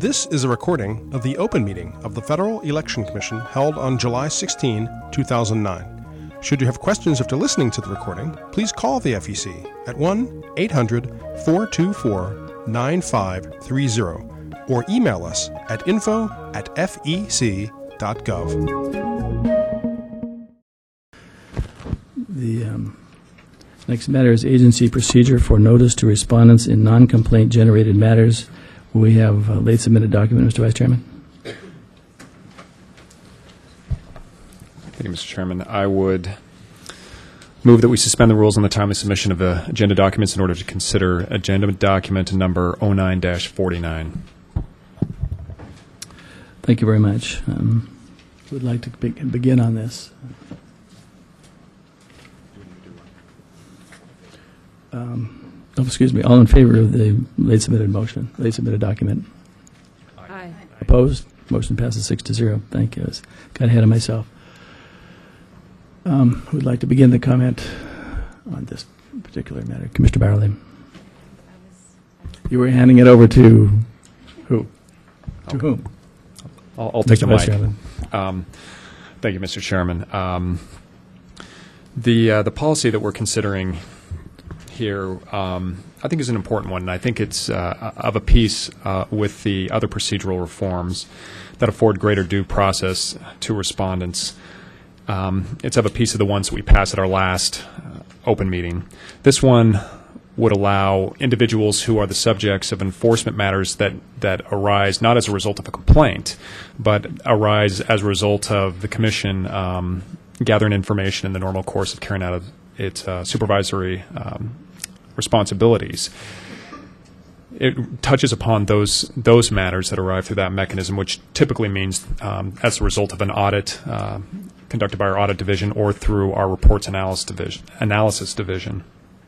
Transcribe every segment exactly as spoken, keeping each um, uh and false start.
This is a recording of the open meeting of the Federal Election Commission held on July sixteenth, two thousand nine. Should you have questions after listening to the recording, please call the F E C at one eight hundred, four two four, nine five three zero or email us at info at f e c dot gov. The um, next matter is agency procedure for notice to respondents in non-complaint generated matters. We have a late submitted document, Mister Vice Chairman. Thank you, Mister Chairman. I would move that we suspend the rules on the timely submission of the agenda documents in order to consider agenda document number oh nine dash forty-nine. Thank you very much. Um, who would like to be- begin on this? Um, oh, excuse me. All in favor of the late submitted motion, late submitted document? Aye. Opposed? Motion passes six to zero. Thank you. I was- got ahead of myself. Um, who would like to begin the comment on this particular matter? Commissioner Barley. You were handing it over to who? To whom? I'll, I'll take Mister the Vice mic. Chairman. Um, thank you, Mister Chairman. Um, the uh, the policy that we're considering here, um, I think, is an important one, and I think it's uh, of a piece uh, with the other procedural reforms that afford greater due process to respondents. Um, it's of a piece of the ones that we passed at our last uh, open meeting. This one would allow individuals who are the subjects of enforcement matters that, that arise not as a result of a complaint, but arise as a result of the Commission um, gathering information in the normal course of carrying out of its uh, supervisory um, responsibilities. It touches upon those those matters that arrive through that mechanism, which typically means um, as a result of an audit uh, conducted by our audit division or through our reports analysis division. Analysis division.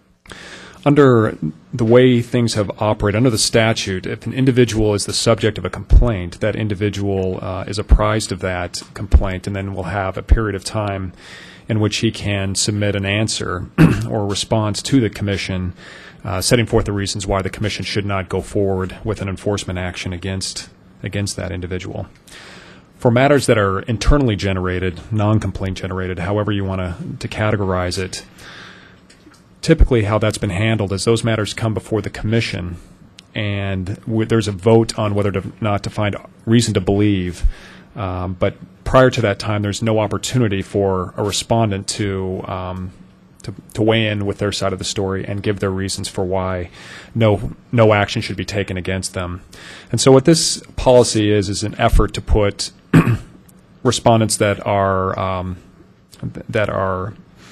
Under the way things have operated, under the statute, if an individual is the subject of a complaint, that individual uh, is apprised of that complaint and then will have a period of time in which he can submit an answer or response to the Commission, uh, setting forth the reasons why the Commission should not go forward with an enforcement action against against that individual. For matters that are internally generated, non-complaint generated, however you want to, to categorize it, typically how that's been handled is those matters come before the Commission, and w- there's a vote on whether to not to find reason to believe. Um, but prior to that time, there's no opportunity for a respondent to, um, to to weigh in with their side of the story and give their reasons for why no no action should be taken against them. And so what this policy is is an effort to put respondents that are um, that are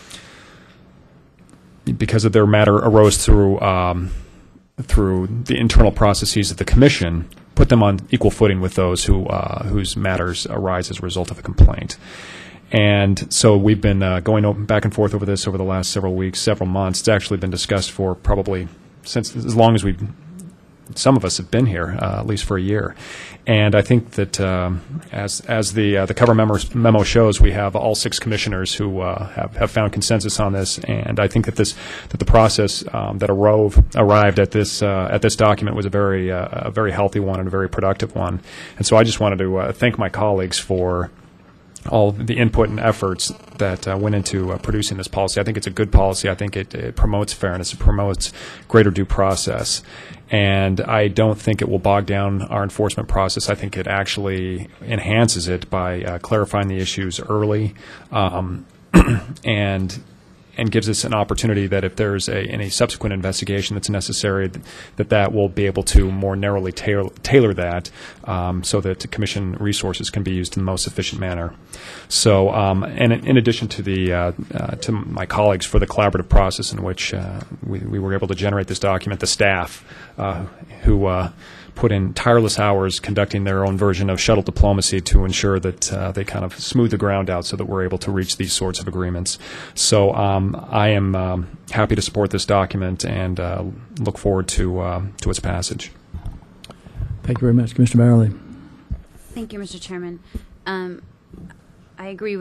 because of their matter arose through um, through the internal processes of the Commission, put them on equal footing with those who uh, whose matters arise as a result of a complaint. And so we've been uh, going over, back and forth over this over the last several weeks, several months. It's actually been discussed for probably since as long as we've some of us have been here, uh, at least for a year. And I think that um, as as the uh, the cover memo, memo shows, we have all six commissioners who uh, have, have found consensus on this. And I think that this that the process um, that arose, arrived at this uh, at this document was a very uh, a very healthy one and a very productive one. And so I just wanted to uh, thank my colleagues for all the input and efforts that uh, went into uh, producing this policy. I think it's a good policy. I think it, it promotes fairness. It promotes greater due process. And I don't think it will bog down our enforcement process. I think it actually enhances it by uh, clarifying the issues early um, and and gives us an opportunity that if there's a, any subsequent investigation that's necessary, that that will be able to more narrowly tailor, tailor that um, so that the Commission resources can be used in the most efficient manner. So, um, and in addition to the uh, uh, to my colleagues for the collaborative process in which uh, we, we were able to generate this document, the staff uh, who uh, put in tireless hours conducting their own version of shuttle diplomacy to ensure that uh, they kind of smooth the ground out so that we're able to reach these sorts of agreements. So um, I am um, happy to support this document and uh, look forward to uh, to its passage. Thank you very much. Commissioner Barley. Thank you, Mister Chairman. Um, I agree with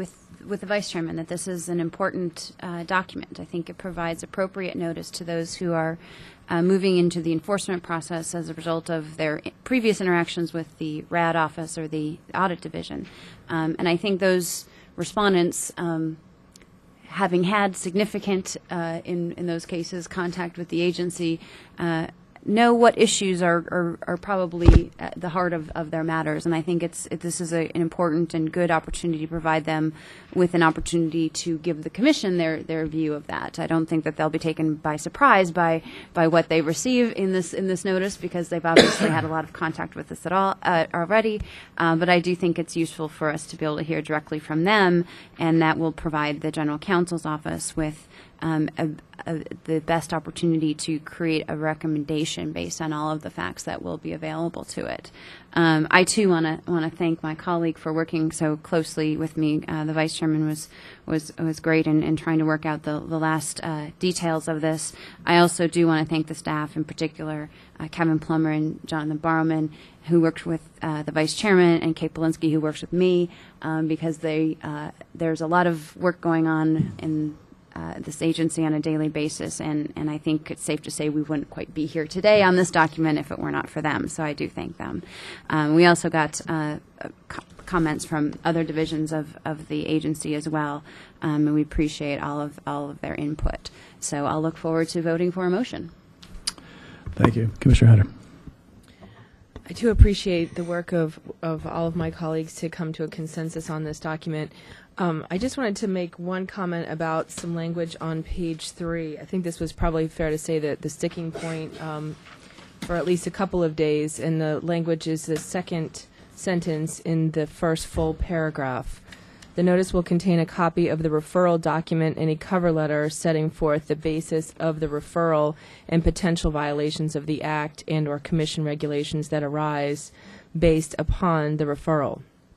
with the Vice Chairman that this is an important uh, document. I think it provides appropriate notice to those who are uh, moving into the enforcement process as a result of their previous interactions with the R A D office or the audit division. Um, and I think those respondents, um, having had significant, uh, in, in those cases, contact with the agency, uh, know what issues are, are, are probably at the heart of, of their matters. And I think it's it, this is a, an important and good opportunity to provide them with an opportunity to give the Commission their, their view of that. I don't think that they'll be taken by surprise by by what they receive in this in this notice, because they've obviously had a lot of contact with us at all uh, already. Um, but I do think it's useful for us to be able to hear directly from them, and that will provide the General Counsel's office with Um, a, a, the best opportunity to create a recommendation based on all of the facts that will be available to it. Um, I too want to want to thank my colleague for working so closely with me. Uh, the Vice Chairman was was was great in, in trying to work out the the last uh, details of this. I also do want to thank the staff, in particular uh, Kevin Plummer and Jonathan Barrowman, who worked with uh, the Vice Chairman, and Kate Polinsky, who works with me, um, because they uh, there's a lot of work going on in Uh, this agency on a daily basis, and, and I think it's safe to say we wouldn't quite be here today on this document if it were not for them, so I do thank them. Um, we also got uh, co comments from other divisions of, of the agency as well, um, and we appreciate all of, all of their input. So I'll look forward to voting for a motion. Thank you. Commissioner Hatter. I do appreciate the work of, of all of my colleagues to come to a consensus on this document. Um, I just wanted to make one comment about some language on page three. I think this was probably fair to say that the sticking point um, for at least a couple of days, and the language is the second sentence in the first full paragraph. The notice will contain a copy of the referral document and a cover letter setting forth the basis of the referral and potential violations of the Act and or Commission regulations that arise based upon the referral.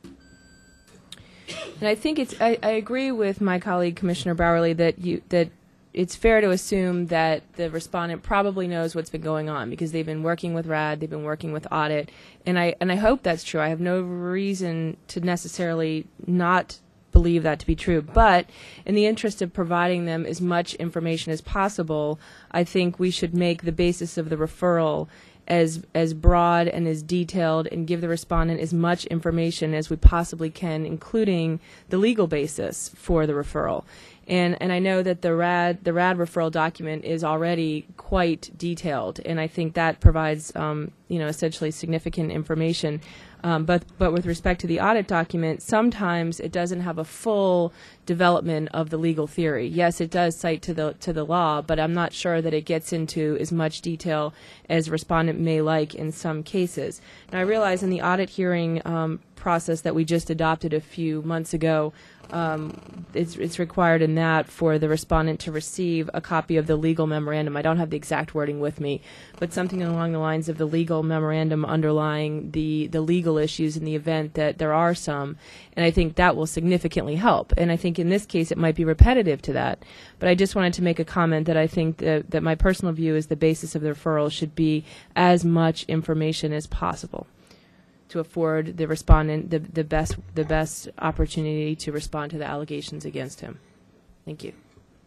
And I think it's, I, I agree with my colleague Commissioner Bowerly that you, that it's fair to assume that the respondent probably knows what's been going on, because they've been working with R A D, they've been working with audit, and I, and I hope that's true. I have no reason to necessarily not believe that to be true, but in the interest of providing them as much information as possible, I think we should make the basis of the referral as as broad and as detailed, and give the respondent as much information as we possibly can, including the legal basis for the referral. And and I know that the R A D the R A D referral document is already quite detailed, and I think that provides um, you know essentially significant information. Um, but but with respect to the audit document, sometimes it doesn't have a full development of the legal theory. Yes, it does cite to the to the law, but I'm not sure that it gets into as much detail as respondent may like in some cases. Now, I realize in the audit hearing um, process that we just adopted a few months ago, Um, it's, it's required in that for the respondent to receive a copy of the legal memorandum. I don't have the exact wording with me, but something along the lines of the legal memorandum underlying the, the legal issues in the event that there are some, and I think that will significantly help. And I think in this case it might be repetitive to that, but I just wanted to make a comment that I think that, that my personal view is the basis of the referral should be as much information as possible to afford the respondent the, the best the best opportunity to respond to the allegations against him. Thank you.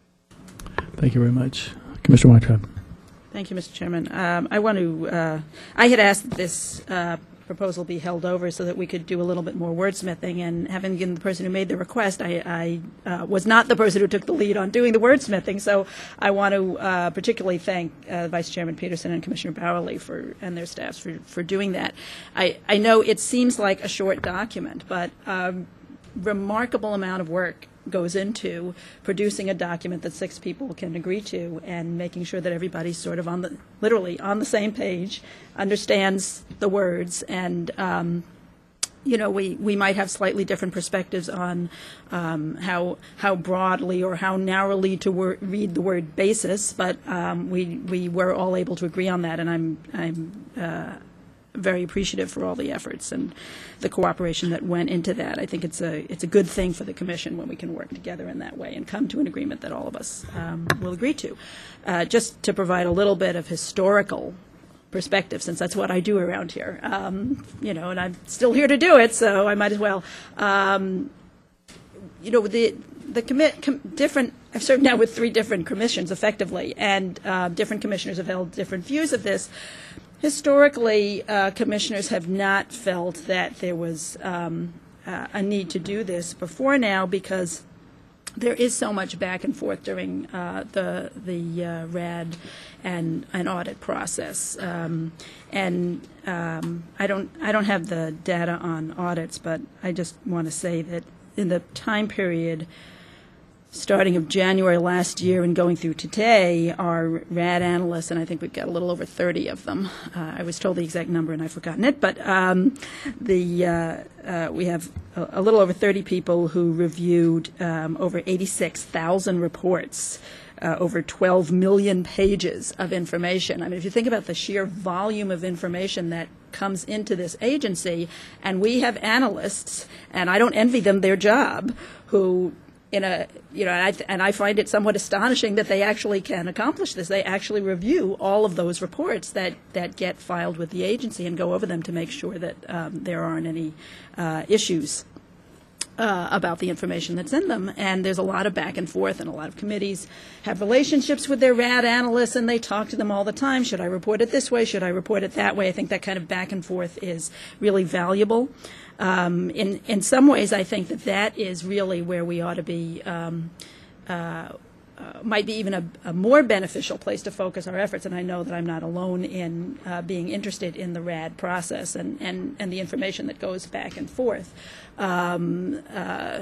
Thank you very much. Commissioner Weintraub. Thank you, Mister Chairman. Um, I want to, uh, I had asked that this uh, proposal be held over so that we could do a little bit more wordsmithing, and having been the person who made the request, I, I uh, was not the person who took the lead on doing the wordsmithing, so I want to uh, particularly thank uh, Vice Chairman Peterson and Commissioner Bowerly for, and their staffs for, for doing that. I, I know it seems like a short document, but um, remarkable amount of work goes into producing a document that six people can agree to, and making sure that everybody's sort of on the, literally on the same page, understands the words, and um, you know, we, we might have slightly different perspectives on um, how how broadly or how narrowly to wor read the word basis, but um, we we were all able to agree on that, and I'm I'm. Uh, very appreciative for all the efforts and the cooperation that went into that. I think it's a it's a good thing for the Commission when we can work together in that way and come to an agreement that all of us um, will agree to. Uh, just to provide a little bit of historical perspective, since that's what I do around here, um, you know, and I'm still here to do it, so I might as well. Um, you know, the the commit com- different. I've served now with three different commissions, effectively, and uh, different commissioners have held different views of this. Historically, uh, commissioners have not felt that there was um, uh, a need to do this before now, because there is so much back and forth during uh, the the uh, RAD and an audit process, um, and um, I don't I don't have the data on audits, but I just want to say that in the time period starting of January last year and going through today, our RAD analysts, and I think we've got a little over thirty of them. Uh, I was told the exact number and I've forgotten it, but um, the uh, uh, we have a, a little over thirty people who reviewed um, over eighty-six thousand reports, uh, over twelve million pages of information. I mean, if you think about the sheer volume of information that comes into this agency, and we have analysts, and I don't envy them their job, who in a, you know, and I, and I find it somewhat astonishing that they actually can accomplish this. They actually review all of those reports that, that get filed with the agency and go over them to make sure that um, there aren't any uh, issues uh, about the information that's in them. And there's a lot of back and forth, and a lot of committees have relationships with their RAD analysts, and they talk to them all the time. Should I report it this way? Should I report it that way? I think that kind of back and forth is really valuable. Um, in in some ways, I think that that is really where we ought to be, um, uh, uh, might be even a, a more beneficial place to focus our efforts. And I know that I'm not alone in uh, being interested in the RAD process and, and, and the information that goes back and forth. Um, uh,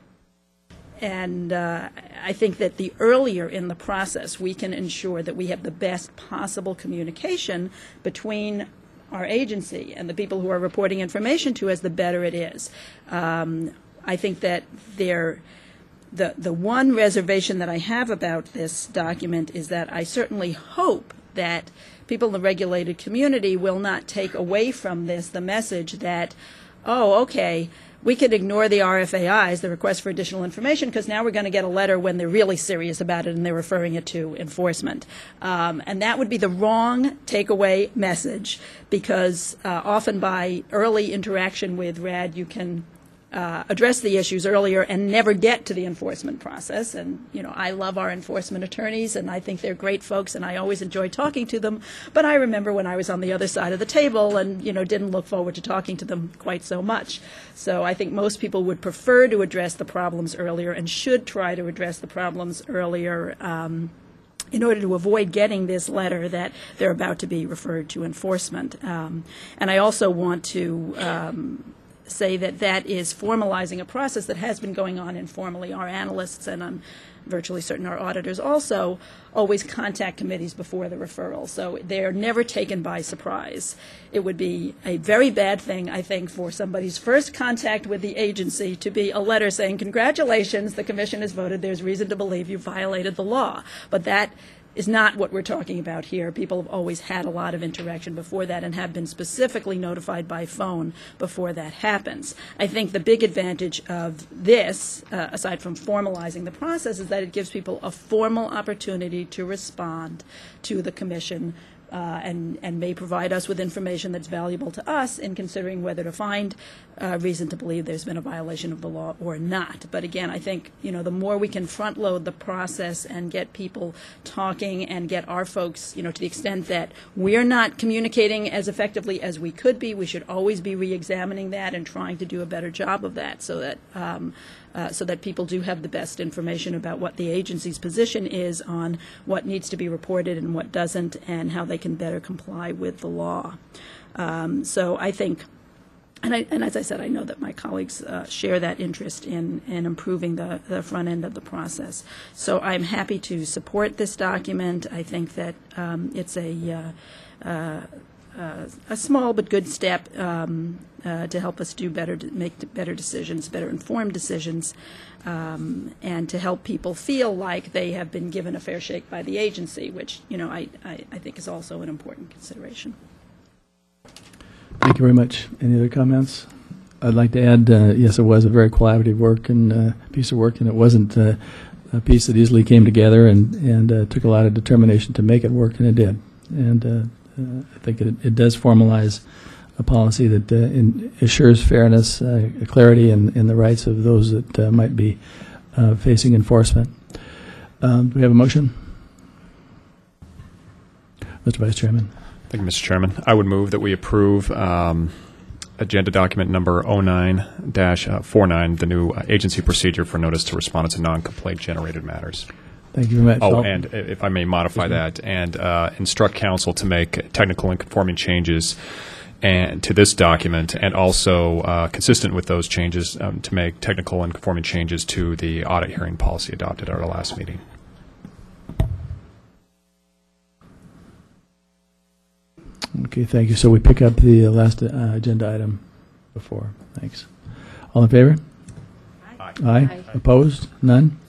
and uh, I think that the earlier in the process we can ensure that we have the best possible communication between our agency and the people who are reporting information to us, the better it is. Um, I think that there, the the one reservation that I have about this document is that I certainly hope that people in the regulated community will not take away from this the message that, oh, okay, we could ignore the R F A Is, the request for additional information, because now we're going to get a letter when they're really serious about it and they're referring it to enforcement. Um, and that would be the wrong takeaway message, because uh, often by early interaction with RAD, you can uh, address the issues earlier and never get to the enforcement process. And, you know, I love our enforcement attorneys, and I think they're great folks, and I always enjoy talking to them. But I remember when I was on the other side of the table and, you know, didn't look forward to talking to them quite so much. So I think most people would prefer to address the problems earlier and should try to address the problems earlier um, in order to avoid getting this letter that they're about to be referred to enforcement. Um, and I also want to um, say that that is formalizing a process that has been going on informally. Our analysts, and I'm virtually certain our auditors also, always contact committees before the referral. So they're never taken by surprise. It would be a very bad thing, I think, for somebody's first contact with the agency to be a letter saying, congratulations, the commission has voted, there's reason to believe you violated the law. But that is not what we're talking about here. People have always had a lot of interaction before that and have been specifically notified by phone before that happens. I think the big advantage of this, uh, aside from formalizing the process, is that it gives people a formal opportunity to respond to the commission uh, and, and may provide us with information that's valuable to us in considering whether to find uh, reason to believe there's been a violation of the law or not. But again, I think, you know, the more we can front load the process and get people talking and get our folks, you know, to the extent that we're not communicating as effectively as we could be, we should always be re-examining that and trying to do a better job of that, so that um, Uh, so that people do have the best information about what the agency's position is on what needs to be reported and what doesn't, and how they can better comply with the law. Um, so I think, and, I, and as I said, I know that my colleagues uh, share that interest in, in improving the, the front end of the process. So I'm happy to support this document. I think that um, it's a uh, uh, Uh, a small but good step um, uh, to help us do better, to make better decisions, better informed decisions, um, and to help people feel like they have been given a fair shake by the agency, which, you know, I, I, I think is also an important consideration. Thank you very much. Any other comments? I'd like to add, uh, yes, it was a very collaborative work and uh, piece of work, and it wasn't uh, a piece that easily came together, and, and uh, took a lot of determination to make it work, and it did. And uh, Uh, I think it, it does formalize a policy that uh, in, assures fairness, uh, clarity, and, and the rights of those that uh, might be uh, facing enforcement. Um, do we have a motion? Mister Vice Chairman. Thank you, Mister Chairman. I would move that we approve um, agenda document number oh nine dash forty-nine, the new uh, agency procedure for notice to respondents in non-complaint generated matters. Thank you very much. Oh, I'll- and if I may modify that, and uh, instruct council to make technical and conforming changes and to this document, and also uh, consistent with those changes, um, to make technical and conforming changes to the audit hearing policy adopted at our last meeting. Okay, thank you. So we pick up the uh, last uh, agenda item before. Thanks. All in favor? Aye. Aye. Aye. Opposed? None?